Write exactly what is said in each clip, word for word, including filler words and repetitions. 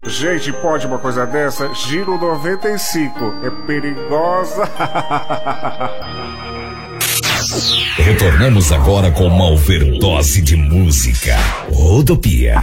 Gente, pode uma coisa dessa? Giro noventa e cinco. É perigosa. Retornamos agora com uma overdose de música. Rodopia.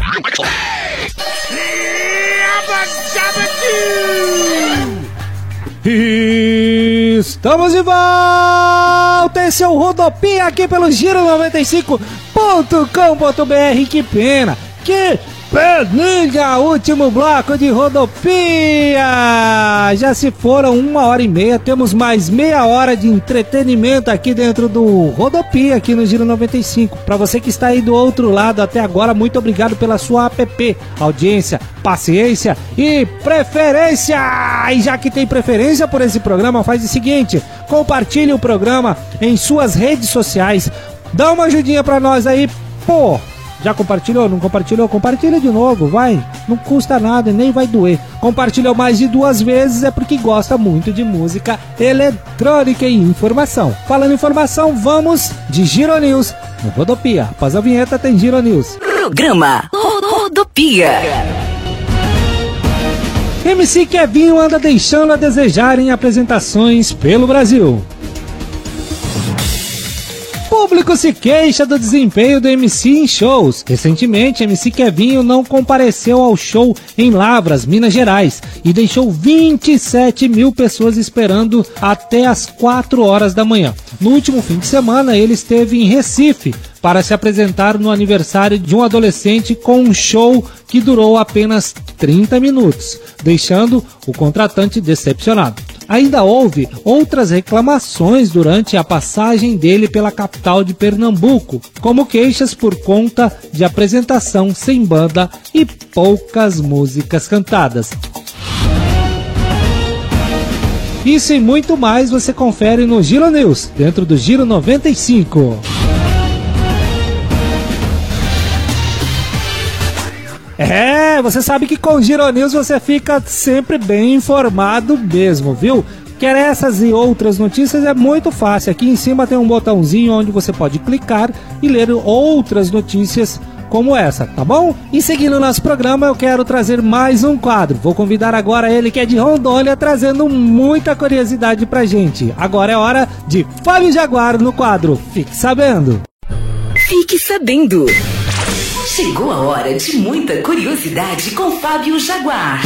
Estamos de volta. Esse é o Rodopia aqui pelo Giro noventa e cinco ponto com ponto b r. Que pena, que peninha, último bloco de Rodopia. Já se foram uma hora e meia, temos mais meia hora de entretenimento aqui dentro do Rodopia, aqui no Giro noventa e cinco. Para você que está aí do outro lado até agora, muito obrigado pela sua app, audiência, paciência e preferência. E já que tem preferência por esse programa, faz o seguinte: compartilhe o programa em suas redes sociais, dá uma ajudinha pra nós aí, pô. Já compartilhou? Não compartilhou? Compartilha de novo, vai. Não custa nada, nem vai doer. Compartilhou mais de duas vezes é porque gosta muito de música eletrônica e informação. Falando em informação, vamos de Giro News no Rodopia. Após a vinheta tem Giro News. Programa Rodopia. M C Kevinho anda deixando a desejar em apresentações pelo Brasil. Público se queixa do desempenho do M C em shows. Recentemente, M C Kevinho não compareceu ao show em Lavras, Minas Gerais, e deixou vinte e sete mil pessoas esperando até as quatro horas da manhã. No último fim de semana, ele esteve em Recife para se apresentar no aniversário de um adolescente com um show que durou apenas trinta minutos, deixando o contratante decepcionado. Ainda houve outras reclamações durante a passagem dele pela capital de Pernambuco, como queixas por conta de apresentação sem banda e poucas músicas cantadas. Isso e muito mais você confere no Giro News, dentro do Giro noventa e cinco. É, você sabe que com o Giro News você fica sempre bem informado mesmo, viu? Quer essas e outras notícias? É muito fácil. Aqui em cima tem um botãozinho onde você pode clicar e ler outras notícias como essa, tá bom? E seguindo o nosso programa, eu quero trazer mais um quadro. Vou convidar agora ele que é de Rondônia, trazendo muita curiosidade pra gente. Agora é hora de Fábio Jaguar no quadro Fique Sabendo. Fique Sabendo. Chegou a hora de muita curiosidade com Fábio Jaguar.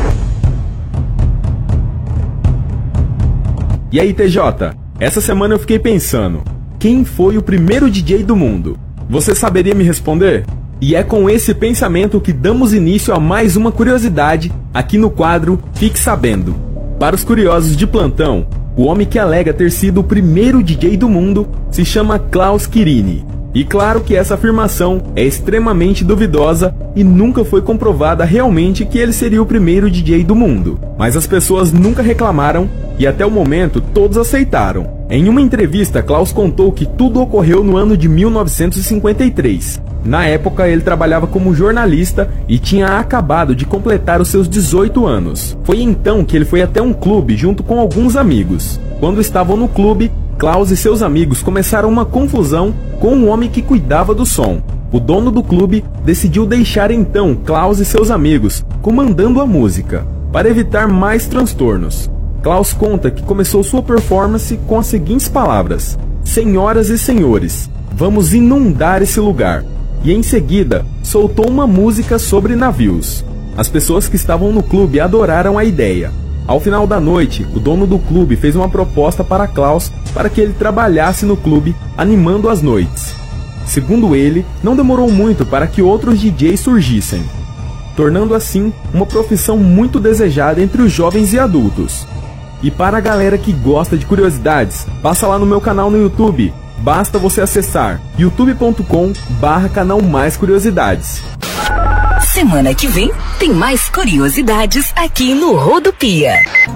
E aí, T J? Essa semana eu fiquei pensando, quem foi o primeiro D J do mundo? Você saberia me responder? E é com esse pensamento que damos início a mais uma curiosidade aqui no quadro Fique Sabendo. Para os curiosos de plantão, o homem que alega ter sido o primeiro D J do mundo se chama Klaus Quirini. E claro que essa afirmação é extremamente duvidosa e nunca foi comprovada realmente que ele seria o primeiro D J do mundo. Mas as pessoas nunca reclamaram e até o momento todos aceitaram. Em uma entrevista, Klaus contou que tudo ocorreu no ano de mil novecentos e cinquenta e três. Na época, ele trabalhava como jornalista e tinha acabado de completar os seus dezoito anos. Foi então que ele foi até um clube junto com alguns amigos. Quando estavam no clube, Klaus e seus amigos começaram uma confusão com um homem que cuidava do som. O dono do clube decidiu deixar então Klaus e seus amigos comandando a música, para evitar mais transtornos. Klaus conta que começou sua performance com as seguintes palavras: "Senhoras e senhores, vamos inundar esse lugar." E em seguida, soltou uma música sobre navios. As pessoas que estavam no clube adoraram a ideia. Ao final da noite, o dono do clube fez uma proposta para Klaus para que ele trabalhasse no clube, animando as noites. Segundo ele, não demorou muito para que outros D Js surgissem, tornando assim uma profissão muito desejada entre os jovens e adultos. E para a galera que gosta de curiosidades, passa lá no meu canal no YouTube. Basta você acessar youtube ponto com barra canal mais curiosidades. Semana que vem tem mais curiosidades aqui no Rodopia.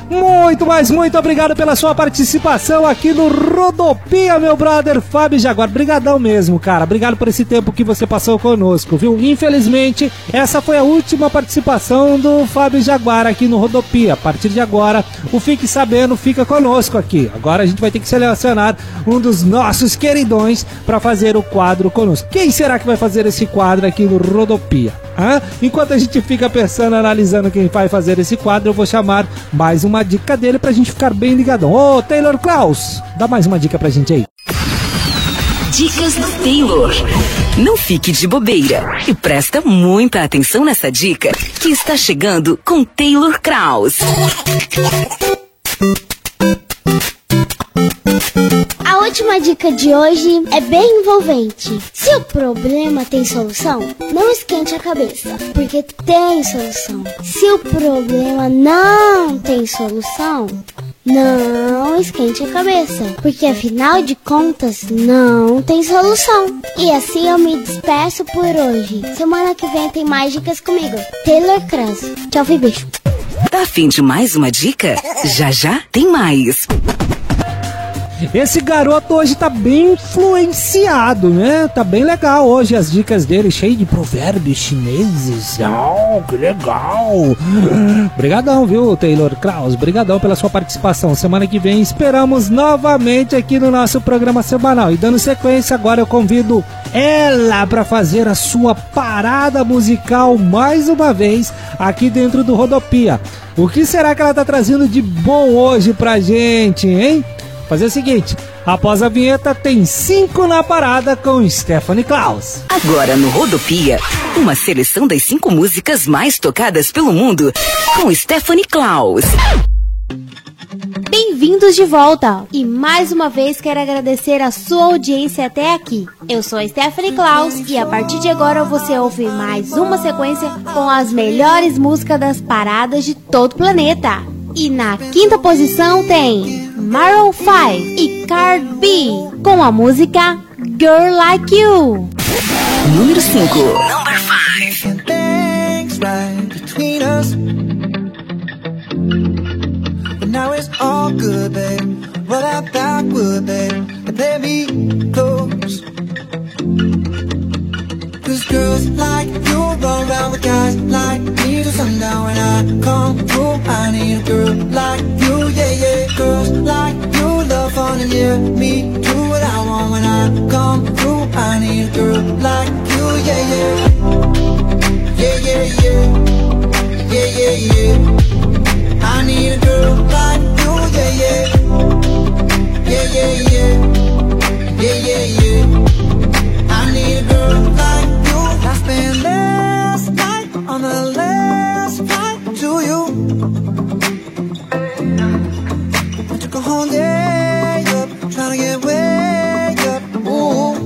muito, mas muito obrigado pela sua participação aqui no Rodopia, meu brother Fábio Jaguar. Brigadão mesmo, cara. Obrigado por esse tempo que você passou conosco, viu? Infelizmente, essa foi a última participação do Fábio Jaguar aqui no Rodopia. A partir de agora, o Fique Sabendo fica conosco aqui. Agora a gente vai ter que selecionar um dos nossos queridões para fazer o quadro conosco. Quem será que vai fazer esse quadro aqui no Rodopia? Hã? Enquanto a gente fica pensando, analisando quem vai fazer esse quadro, eu vou chamar mais uma dica dele pra gente ficar bem ligadão. Ô, Taylor Klaus, dá mais uma dica pra gente aí. Dicas do Taylor. Não fique de bobeira e presta muita atenção nessa dica que está chegando com Taylor Klaus. A última dica de hoje é bem envolvente. Se o problema tem solução, não esquente a cabeça, porque tem solução. Se o problema não tem solução, não esquente a cabeça, porque afinal de contas não tem solução. E assim eu me despeço por hoje. Semana que vem tem mais dicas comigo, Taylor Klaus. Tchau, e beijo. Tá a fim de mais uma dica? Já já tem mais. Esse garoto hoje tá bem influenciado, né? Tá bem legal hoje as dicas dele, cheio de provérbios chineses. Oh, que legal! Brigadão, viu, Taylor Klaus? Brigadão pela sua participação. Semana que vem esperamos novamente aqui no nosso programa semanal. E dando sequência, agora eu convido ela para fazer a sua parada musical mais uma vez aqui dentro do Rodopia. O que será que ela tá trazendo de bom hoje pra gente, hein? Fazer o seguinte, após a vinheta tem cinco na parada com Stephanie Klaus. Agora no Rodopia, uma seleção das cinco músicas mais tocadas pelo mundo com Stephanie Klaus. Bem-vindos de volta! E mais uma vez quero agradecer a sua audiência até aqui. Eu sou a Stephanie Klaus e a partir de agora você ouve mais uma sequência com as melhores músicas das paradas de todo o planeta. E na quinta posição tem Maroon five e Cardi B com a música Girl Like You. Número cinco. Number five. Things right between us, but now it's all good, babe. Roll that backward, babe, and play me close. Cause girls like you run around with guys like me till sundown. When I come through, I need a girl like you, yeah, yeah. Girls like you love fun and yeah, me do what I want. When I come through, I need a girl like you, yeah, yeah. Yeah, yeah, yeah. Yeah, yeah, yeah. I need a girl like you, yeah, yeah. Yeah, yeah, yeah. Yeah, yeah, yeah. I need a girl like you. I spent last night on the last flight to you. I took a whole day up, trying to get way up. Ooh.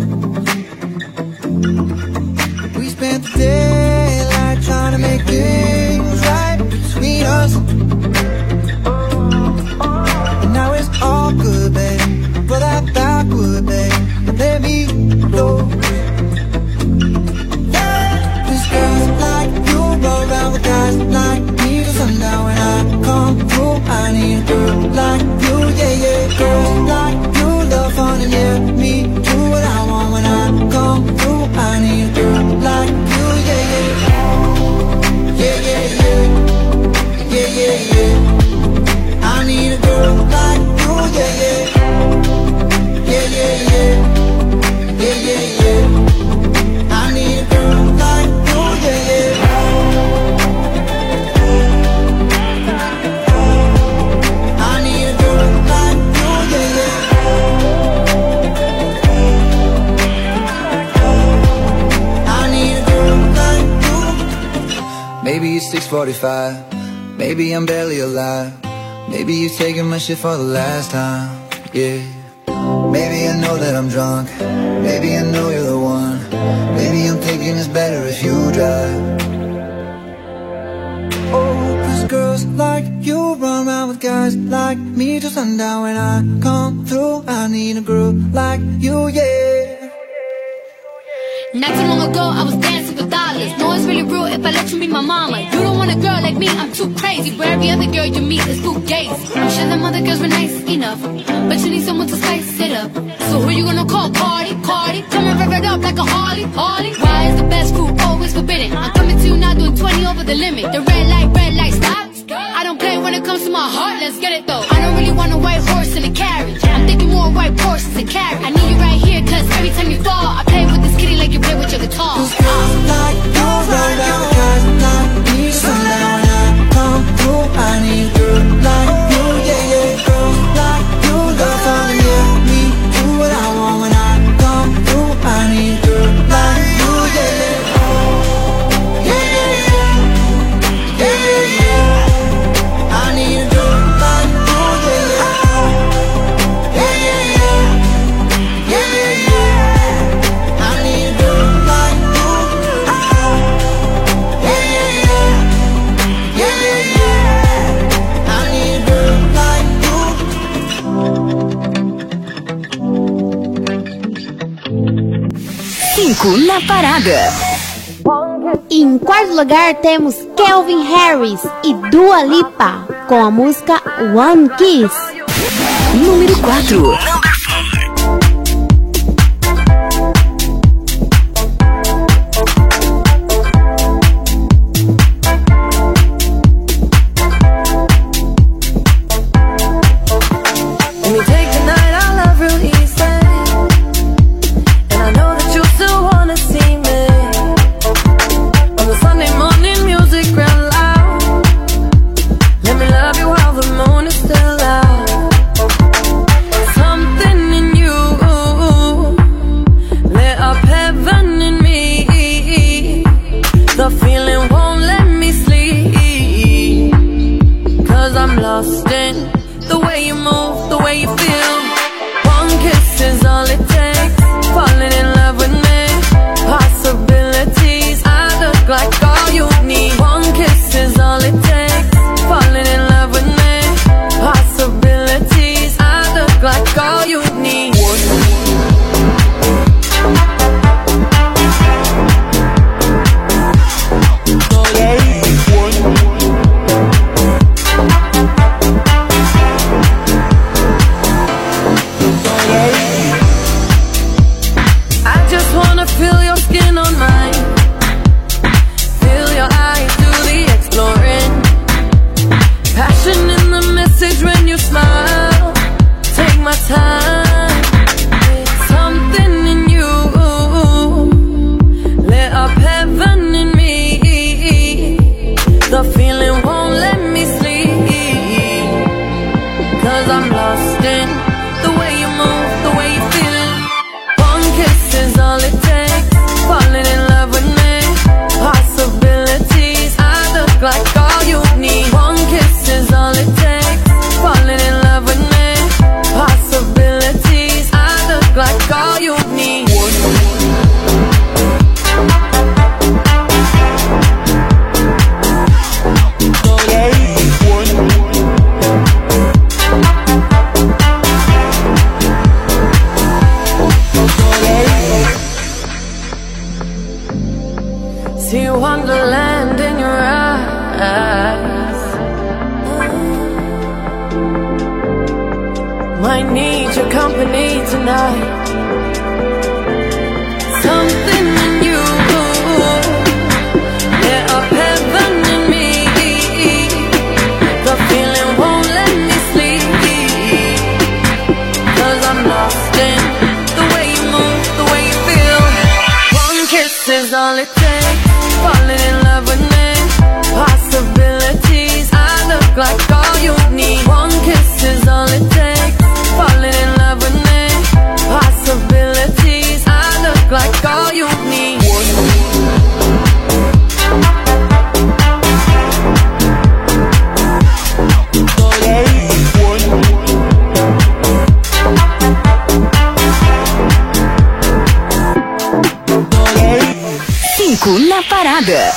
We spent the daylight trying to make things right between us. And now it's all good, babe. But that backward, babe, and let me go. Guys like me till sundown. When I come through, I need a girl like you, yeah, yeah. Girls like you love fun and yeah, me do what I want. When I come through, I need a girl like you, yeah, yeah. Yeah, yeah, yeah. Yeah, yeah, yeah. I need a girl like you, yeah, yeah. Yeah, yeah, yeah. Yeah, yeah, yeah. I need a girl like you, yeah, yeah. Maybe it's six forty-five, maybe I'm barely alive. Maybe you're taking my shit for the last time, yeah. Maybe I know that I'm drunk, maybe I know you're the one. Maybe I'm thinking it's better if you drive. Oh, cause girls like you run around with guys like me till sundown. When I come through, I need a girl like you, yeah. Not too long ago, I was dancing for dollars. No, it's really real if I let you be my mama. You don't want a girl like like me, I'm too crazy. Where every other girl you meet is fugazi. I'm sure them other girls were nice enough, but you need someone to spice it up. So who you gonna call? Cardi, Cardi. Come and rev it up like a Harley, Harley. Why is the best crew always forbidden? I'm coming to you now doing twenty over the limit. The red light, red light, stop. I don't play when it comes to my heart, let's get it though. I don't really want a white horse in a carriage. I'm thinking more white horses and carriage. I need you right here, cause every time you fall, I play with this kitty like you play with your guitar. Cause girls like you run down, guys like me, sundown. When I come through, I need a girl like you, yeah, yeah. Girls like you love all the yeah. Me, do what I want when I come through, I need a girl like you, yeah, yeah. Yeah, yeah, yeah. Yeah, yeah, yeah. I need a girl like you, yeah, yeah. Yeah, yeah, yeah. Yeah, yeah, yeah. I need a girl like you. Yeah, yeah, yeah. Yeah, yeah, yeah. I need a girl like you. Cinco na parada. Em quarto lugar temos Calvin Harris e Dua Lipa com a música One Kiss. Número quatro. Let me take the night, I love real easy. And I know that you still wanna see me. On the Sunday morning, music real loud. Let me love you while the moon is still out. Something in you lit up heaven in me. The feeling won't let me sleep. Cause I'm lost in the way you move, the way you feel. One kiss is all it takes. Falling in love with me. Possibilities, I look like all you need. One kiss is all it takes. Falling in love with me. Possibilities, I look like all you need. I just wanna feel your skin on mine. Feel your eyes do the exploring. Passion in the message when you smile. Take my time. Something in you lit up heaven in me. The feeling won't let me sleep. Cause I'm lost in the way you move, the way you feel. One kiss is all it takes. Falling in love with me. Possibilities, I look like all you need. One kiss is all it takes. Falling in love with me. Possibilities, I look like all you need. See wonderland in your eyes. Might need your company tonight. Something in you lit up heaven in me. The feeling won't let me sleep. Cause I'm lost in the way you move, the way you feel. One kiss is all it takes. Falling in love with me. Possibilities, I look like all you need. One kiss is all it takes. Falling in love with me. Possibilities, I look like all you need. Cinco na parada.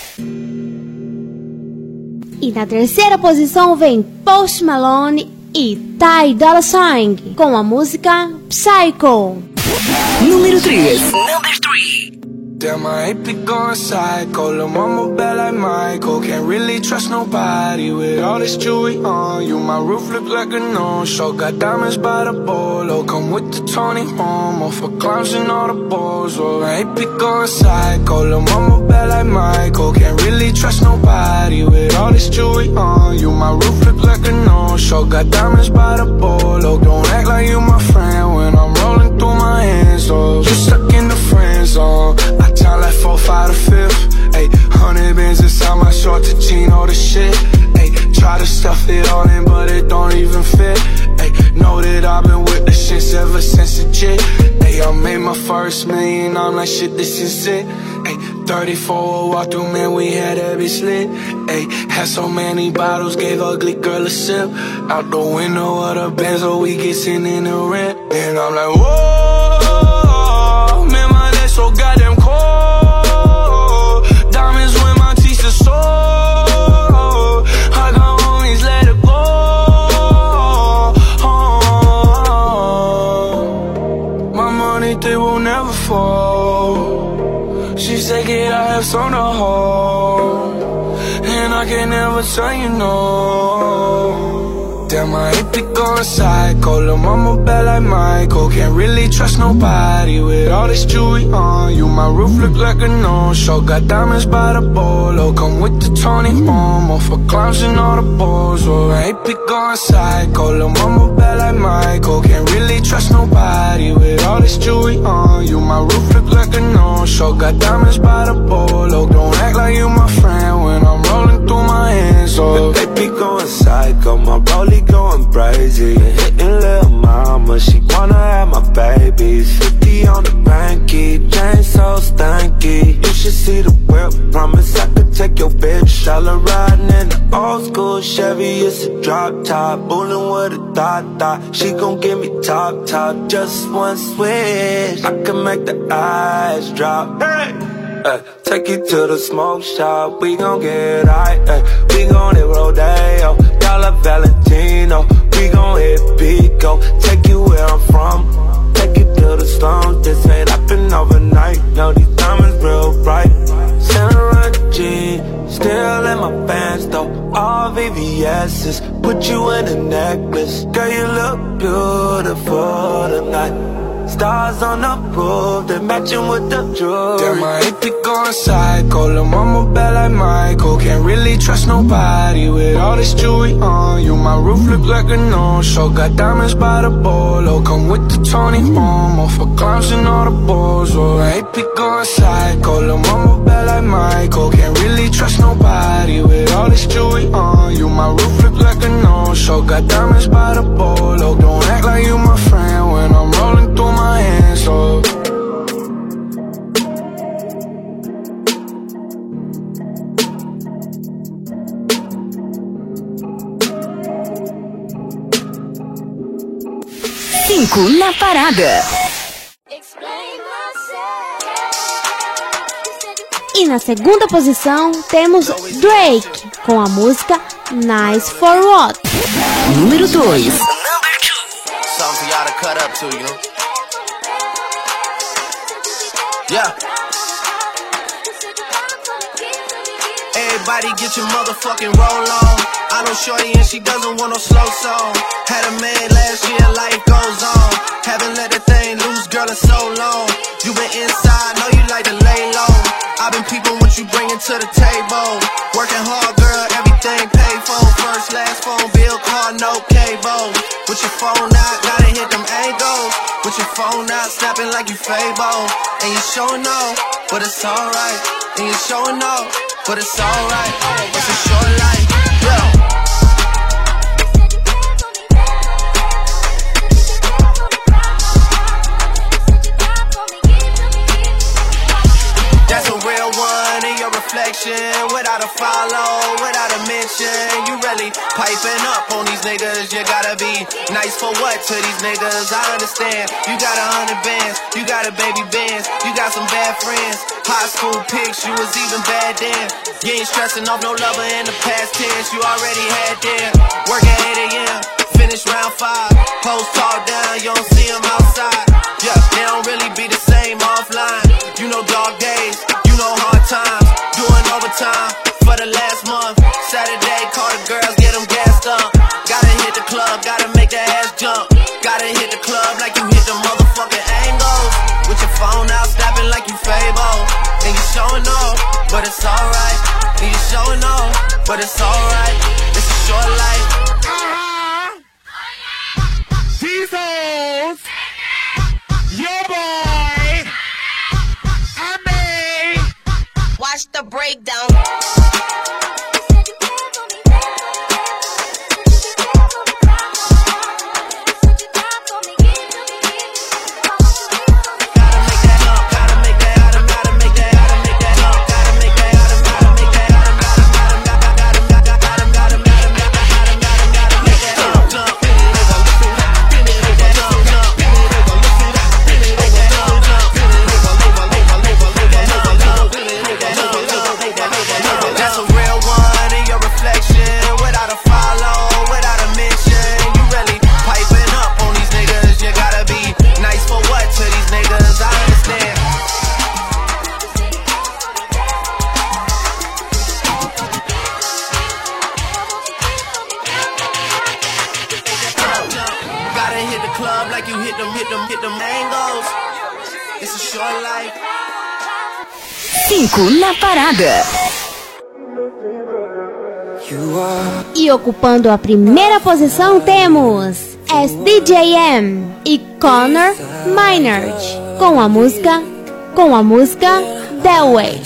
E na terceira posição vem Post Malone e Ty Dolla Sign com a música Psycho. Número três. Number three. Damn, I ain't be going psycho. Lil' mama bad like Michael. Can't really trust nobody with all this jewelry on you. My roof look like a no-show. Got diamonds by the bolo. Come with the Tony Homo for clowns and all the balls. Oh, I ain't be going psycho. Lil' mama bad like Michael. Can't really trust nobody with all this jewelry on you. My roof look like a no-show. Got diamonds by the bolo. Don't act like you my friend when I'm rolling through my hands. Oh, you stuck in the friend zone. I time like four, five, to fifth. Ayy, hundred bands inside my short to jean, all the shit. Ayy, try to stuff it all in, but it don't even fit. Ayy, know that I've been with the shits ever since the jit. Ayy, I made my first million, I'm like shit, this is it. Ayy, thirty-four walk through, man, we had that bitch lit. Ayy, had so many bottles, gave ugly girl a sip. Out the window of the Benz, so we get sent in the rent. And I'm like, whoa, man, my neck so goddamn cold. Diamonds when my teeth are sore. I got homies, let it go. Oh, my money, they will never fall. She said, get I have some to hold, and I can never tell you no. Damn, I ain't be going psycho. Lil' mama bad like Michael. Can't really trust nobody with all this jewelry on you. My roof look like a no-show. Got diamonds by the bolo. Come with the Tony Homo for clowns and all the balls. Oh, I ain't be going psycho. Lil' mama bad like Michael. Can't really trust nobody with all this jewelry on you. My roof look like a no-show. Got diamonds by the bolo. Don't act like you my friend when I'm rolling through my hands. Oh, they be going psycho. My rollie going crazy, hitting lil' mama, she wanna have my babies. Fifty on the banky, chain so stanky. You should see the whip, promise I could take your bitch. All her riding in the old school Chevy, it's a drop top, bullin' with a thought thought. She gon' give me top top, just one switch, I can make the eyes drop. Hey! Uh, take you to the smoke shop, we gon' get high, uh, we gon' hit Rodeo, Dollar Valentino, we gon' hit Pico, take you where I'm from, take you to the slums, this ain't happen overnight, no, these diamonds real bright, Santa Run G, still in my pants though, all V V S's, put you in a necklace, girl you look beautiful tonight. Stars on the roof, they're matching with the jewelry. Damn, I ain't be going psycho. Lil' mama bad like Michael. Can't really trust nobody with all this jewelry on you. My roof look like a no-show. Got diamonds by the bolo. Come with the Tony Homo for clowns and all the balls. Oh, I ain't be going psycho. Lil' mama bad like Michael. Can't really trust nobody with all this jewelry on you. My roof look like a no-show. Got diamonds by the bolo. Don't act like you my friend when I'm rolling through my hands, oh. Cinco na parada. E na segunda posição temos Drake com a música Nice for What. Número dois. Something for y'all to cut up to, you know? Yeah. Everybody get your motherfucking roll on. I know shorty and she doesn't want no slow song. Had a man last year, life goes on. Haven't let that thing loose, girl, in so long. You been inside, know you like to lay low. I've been peeping what you bringing to the table. Working hard, girl, everything paid for. First, last phone bill, car, no cable. With your phone out, gotta hit them angles. With your phone out, snapping like you Fable. And you showing off, but it's alright. And you showing off, but it's alright. It's a short life, yeah. That's a real one in your reflection. Without a follow, without a mention. You really piping up on these niggas. You gotta be nice for what to these niggas? I understand. You got a hundred bands, you got a baby bands, you got some bad friends. High school pics, you was even bad then. You ain't stressing off no lover in the past tense. You already had them. Work at eight a.m. finish round five. Post talk down, you don't see them outside. Yeah, they don't really be the same offline. You know dog days, you know hard times. Doing overtime for the last month. Saturday, call the girls, get them gassed up. Gotta hit the club, gotta make that ass jump. Gotta hit the club like you hit the motherfucking angles. With your phone out, snapping like you Fable. And you showing off, but it's alright. And you showing off, but it's alright. It's a short life. Jesus, your boy, and me. Watch the breakdown. cinco na parada. E ocupando a primeira posição temos S D J M e Connor Maynard com a música com a música That Way.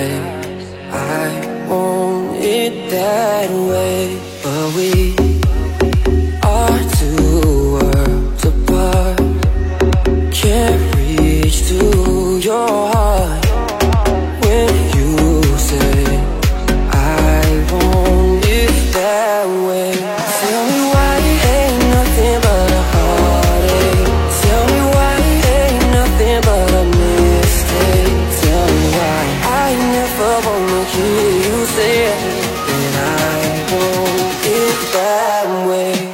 I want it that way, but we are two worlds apart. Can't reach to your heart. That way. Tell me why it ain't nothing but a heartache. Tell me why it ain't nothing but a mistake. Tell me why I never wanna hear you say that I want it that way.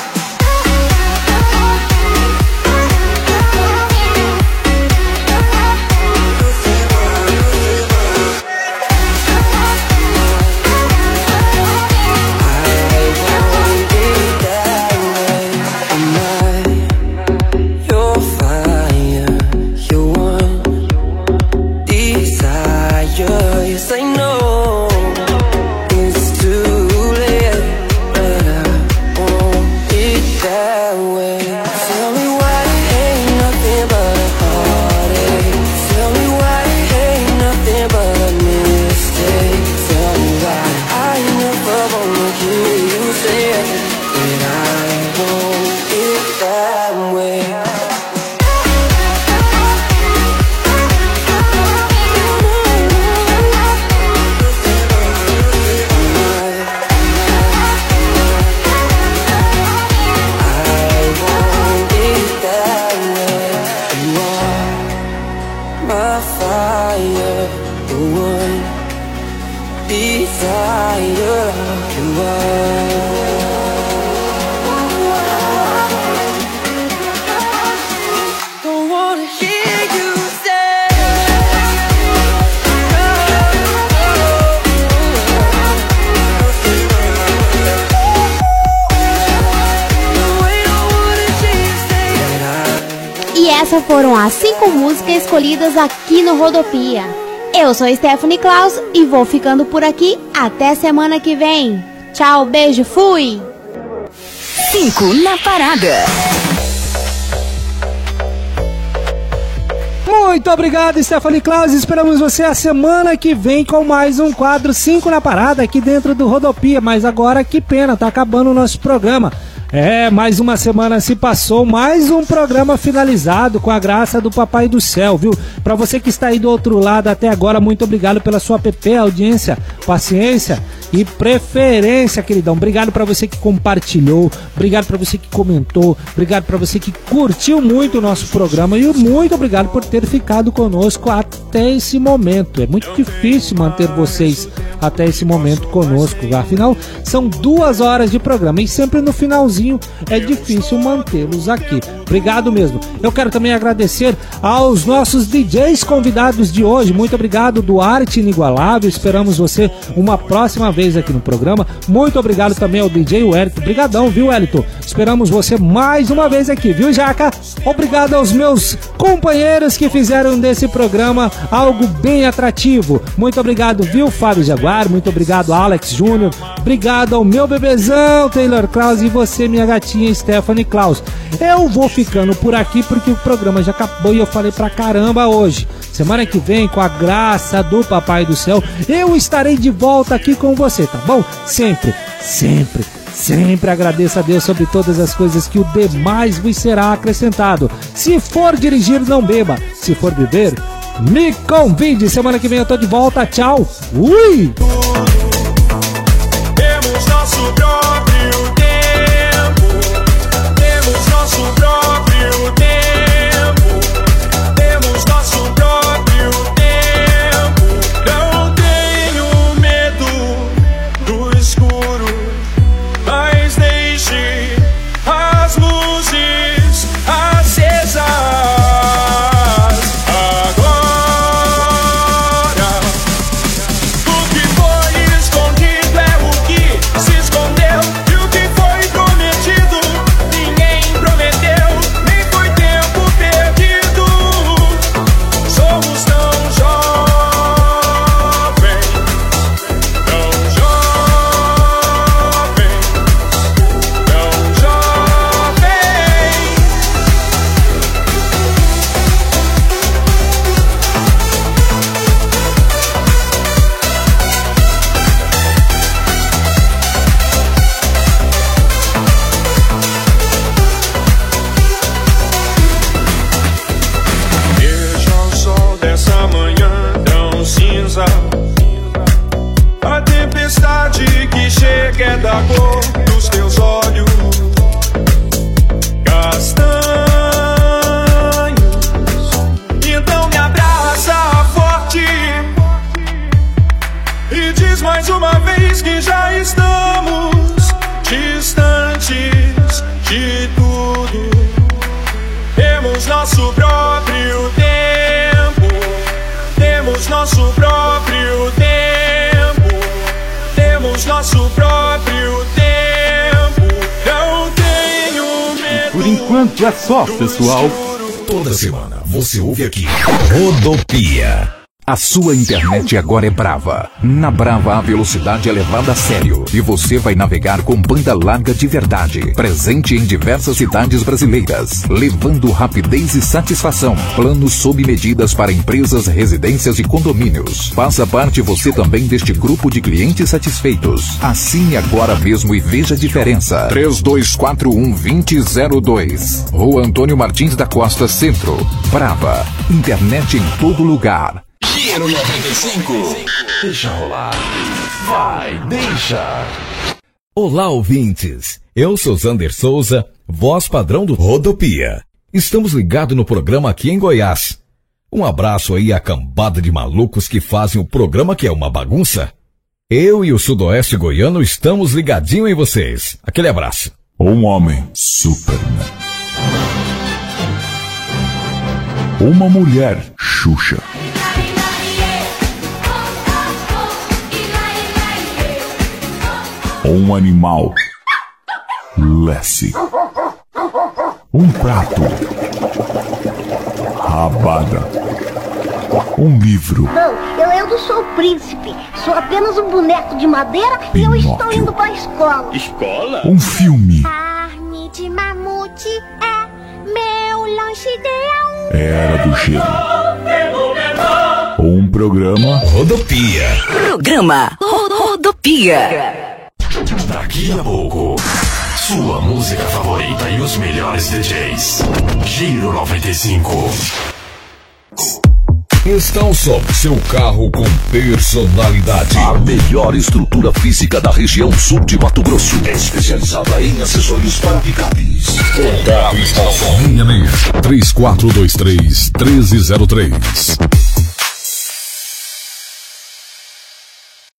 Essas foram as cinco músicas escolhidas aqui no Rodopia. Eu sou Stephanie Klaus e vou ficando por aqui até semana que vem. Tchau, beijo, fui! cinco na parada. Muito obrigado, Stephanie Klaus. Esperamos você a semana que vem com mais um quadro cinco na parada aqui dentro do Rodopia. Mas agora, que pena, tá acabando o nosso programa. É, mais uma semana se passou, mais um programa finalizado com a graça do Papai do Céu, viu? Pra você que está aí do outro lado até agora, muito obrigado pela sua app, audiência, paciência e preferência, queridão. Obrigado pra você que compartilhou, obrigado pra você que comentou, obrigado pra você que curtiu muito o nosso programa e muito obrigado por ter ficado conosco até esse momento. É muito difícil manter vocês até esse momento conosco, afinal são duas horas de programa e sempre no finalzinho sozinho é difícil mantê-los aqui. Obrigado mesmo. Eu quero também agradecer aos nossos D Js convidados de hoje. Muito obrigado, Duarte Inigualável. Esperamos você uma próxima vez aqui no programa. Muito obrigado também ao D J Wellington. Obrigadão, viu, Wellington? Esperamos você mais uma vez aqui, viu, Jaca? Obrigado aos meus companheiros que fizeram desse programa algo bem atrativo. Muito obrigado, viu, Fábio Jaguar? Muito obrigado, Alex Júnior. Obrigado ao meu bebezão, Taylor Klaus, e você, minha gatinha, Stephanie Klaus. Eu vou ficando por aqui porque o programa já acabou e eu falei pra caramba hoje. Semana que vem, com a graça do Papai do Céu, eu estarei de volta aqui com você, tá bom? Sempre, sempre, sempre agradeço a Deus sobre todas as coisas que o demais vos será acrescentado. Se for dirigir, não beba. Se for beber, me convide. Semana que vem eu tô de volta. Tchau. Ui! Temos nosso próprio tempo. Temos nosso próprio tempo. Temos nosso próprio tempo. Não tenho medo do escuro, mas deixe as luzes acesas. A tempestade que chega é da cor dos teus olhos castanhos. Então me abraça forte e diz mais uma vez que já estamos distantes de tudo. Temos nosso próprio tempo. Temos nosso próprio tempo. Temos nosso próprio tempo. Não tenho medo. Por enquanto é só, pessoal. Toda semana você ouve aqui Rodopia. A sua internet agora é Brava. Na Brava a velocidade é levada a sério e você vai navegar com banda larga de verdade. Presente em diversas cidades brasileiras, levando rapidez e satisfação. Planos sob medidas para empresas, residências e condomínios. Faça parte você também deste grupo de clientes satisfeitos. Assine agora mesmo e veja a diferença. três dois quatro um, dois zero zero dois. Rua Antônio Martins da Costa, Centro. Brava. Internet em todo lugar. Giro noventa e cinco. Deixa rolar. Vai, deixa. Olá, ouvintes. Eu sou Zander Souza, voz padrão do Rodopia. Estamos ligados no programa aqui em Goiás. Um abraço aí à cambada de malucos que fazem o programa que é uma bagunça. Eu e o Sudoeste Goiano estamos ligadinho em vocês. Aquele abraço. Um homem, Superman. Uma mulher, Xuxa. Um animal, Lassie. Um prato, Rabada. Um livro, Não, eu, eu não sou o príncipe. Sou apenas um boneco de madeira Pinóquio. E eu estou indo para a escola. Escola? um filme, Carne de mamute é meu lanche ideal. Era do Gelo. Um programa, Rodopia. Programa Rodopia. Daqui a pouco, sua música favorita e os melhores D Js. Giro noventa e cinco. Instale seu carro com personalidade. A melhor estrutura física da região sul de Mato Grosso. Especializada em acessórios para picapes. Contato e instalação. seis seis, três quatro dois três, um três zero três.